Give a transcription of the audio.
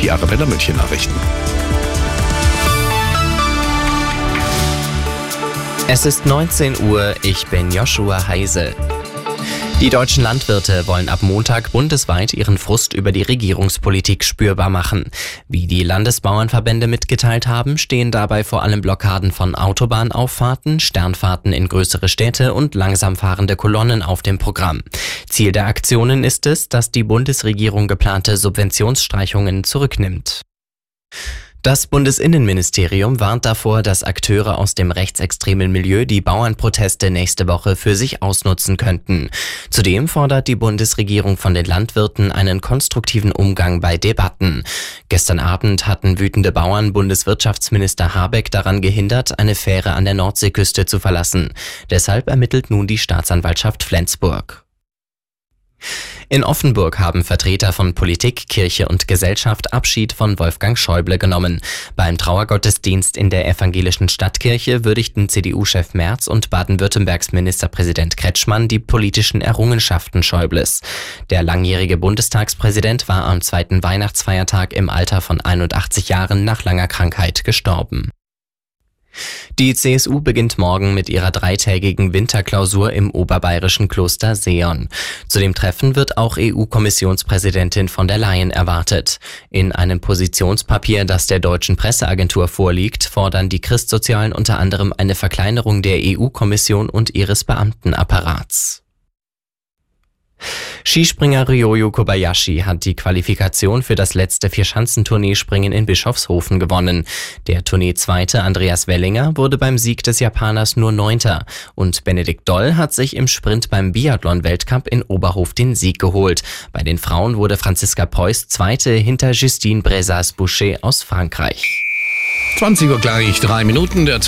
die Arabella München Nachrichten. Es ist 19 Uhr, ich bin Joshua Heise. Die deutschen Landwirte wollen ab Montag bundesweit ihren Frust über die Regierungspolitik spürbar machen. Wie die Landesbauernverbände mitgeteilt haben, stehen dabei vor allem Blockaden von Autobahnauffahrten, Sternfahrten in größere Städte und langsam fahrende Kolonnen auf dem Programm. Ziel der Aktionen ist es, dass die Bundesregierung geplante Subventionsstreichungen zurücknimmt. Das Bundesinnenministerium warnt davor, dass Akteure aus dem rechtsextremen Milieu die Bauernproteste nächste Woche für sich ausnutzen könnten. Zudem fordert die Bundesregierung von den Landwirten einen konstruktiven Umgang bei Debatten. Gestern Abend hatten wütende Bauern Bundeswirtschaftsminister Habeck daran gehindert, eine Fähre an der Nordseeküste zu verlassen. Deshalb ermittelt nun die Staatsanwaltschaft Flensburg. In Offenburg haben Vertreter von Politik, Kirche und Gesellschaft Abschied von Wolfgang Schäuble genommen. Beim Trauergottesdienst in der evangelischen Stadtkirche würdigten CDU-Chef Merz und Baden-Württembergs Ministerpräsident Kretschmann die politischen Errungenschaften Schäubles. Der langjährige Bundestagspräsident war am zweiten Weihnachtsfeiertag im Alter von 81 Jahren nach langer Krankheit gestorben. Die CSU beginnt morgen mit ihrer dreitägigen Winterklausur im oberbayerischen Kloster Seeon. Zu dem Treffen wird auch EU-Kommissionspräsidentin von der Leyen erwartet. In einem Positionspapier, das der deutschen Presseagentur vorliegt, fordern die Christsozialen unter anderem eine Verkleinerung der EU-Kommission und ihres Beamtenapparats. Skispringer Ryoyo Kobayashi hat die Qualifikation für das letzte Vierschanzentournee-Springen in Bischofshofen gewonnen. Der Tournee-Zweite Andreas Wellinger wurde beim Sieg des Japaners nur 9. und Benedikt Doll hat sich im Sprint beim Biathlon-Weltcup in Oberhof den Sieg geholt. Bei den Frauen wurde Franziska Preuß Zweite hinter Justine Brezas-Boucher aus Frankreich. 20 Uhr gleich 3 Minuten.